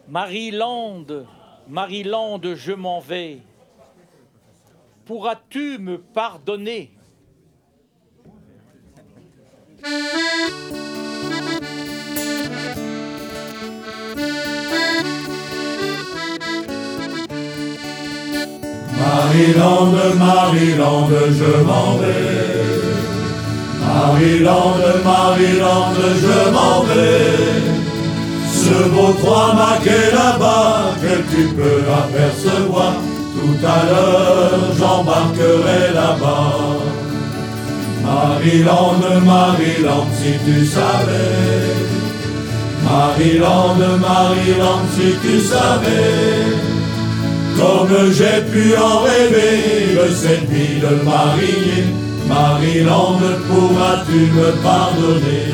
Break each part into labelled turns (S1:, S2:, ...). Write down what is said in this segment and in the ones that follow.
S1: Maryland, Maryland, je m'en vais. Pourras-tu me pardonner?
S2: Maryland, Maryland, je m'en vais. Maryland, Maryland, je m'en vais. Ce beau trois-mâts qu'est là-bas, que tu peux apercevoir, tout à l'heure j'embarquerai là-bas. Maryland, Maryland, si tu savais. Maryland, Maryland, si tu savais. Comme j'ai pu en rêver de cette vie de mariée. Maryland, pourras-tu me pardonner?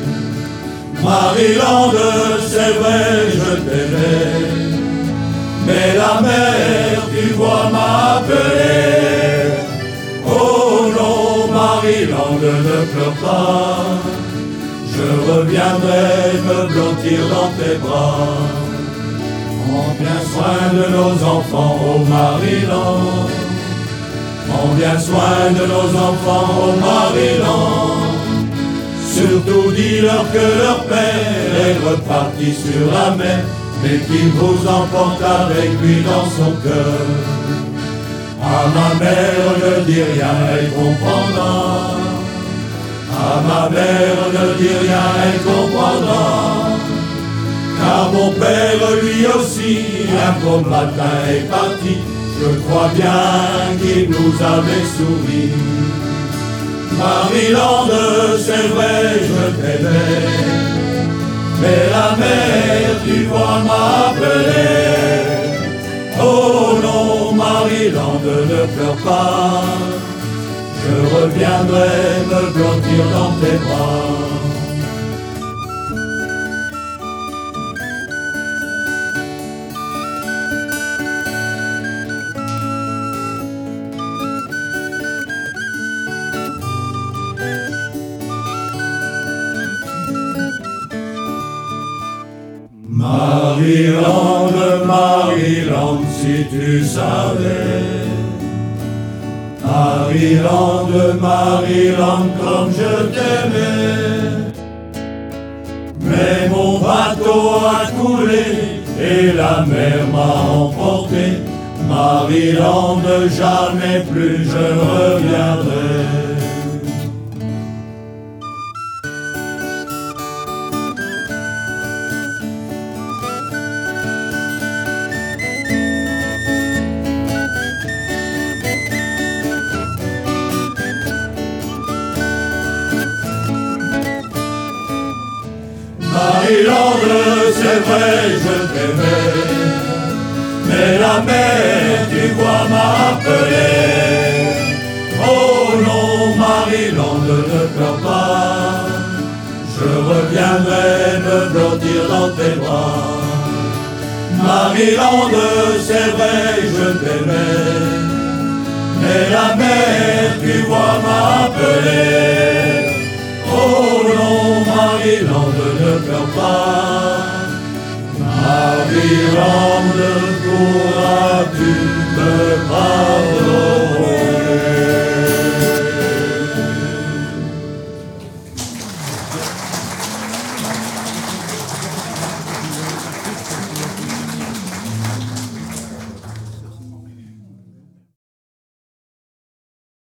S2: Maryland, c'est vrai, je t'aimais, mais la mer, tu vois, m'a appelé. Oh non, Maryland, ne pleure pas, je reviendrai me blottir dans tes bras. Prends bien soin de nos enfants, oh Maryland. Prends bien soin de nos enfants, oh Maryland. Surtout dis-leur que leur père est reparti sur la mer, mais qu'il vous emporte avec lui dans son cœur. À ma mère ne dis rien, elle comprendra. À ma mère ne dis rien, elle comprendra. Car mon père lui aussi, un beau matin est parti. Je crois bien qu'il nous avait souri. Maryland, c'est vrai, je t'aimais, mais la mer, tu vois, m'a appelé. Oh non, Maryland, ne pleure pas, je reviendrai me blottir dans tes bras. Maryland, Maryland, si tu savais. Maryland, Maryland, comme je t'aimais. Mais mon bateau a coulé et la mer m'a emporté. Maryland, jamais plus je ne reviendrai. Maryland, c'est vrai, je t'aimais, mais la mer, tu vois, m'a appelé. Oh non, Maryland, ne pleure pas, je reviendrai me blottir dans tes bras. Maryland, c'est vrai, je t'aimais, mais la mer, tu vois, m'a appelé. Oh non, Maryland, ne pleure pas,